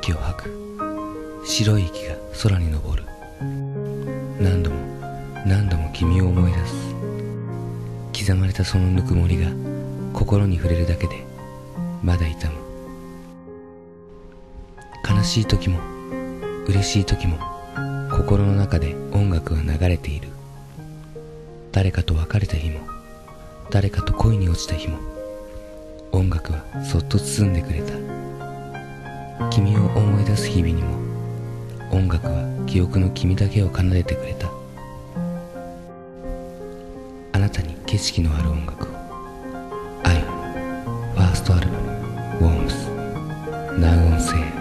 息を吐く。白い息が空に昇る。何度も何度も君を思い出す。刻まれたそのぬくもりが心に触れるだけでまだ痛む。悲しい時も嬉しい時も心の中で音楽が流れている。誰かと別れた日も誰かと恋に落ちた日も音楽はそっと包んでくれた。君を思い出す日々にも音楽は記憶の君だけを奏でてくれた。あなたに景色のある音楽を。愛、ファーストアルバム、ウォームス、ナウ音声。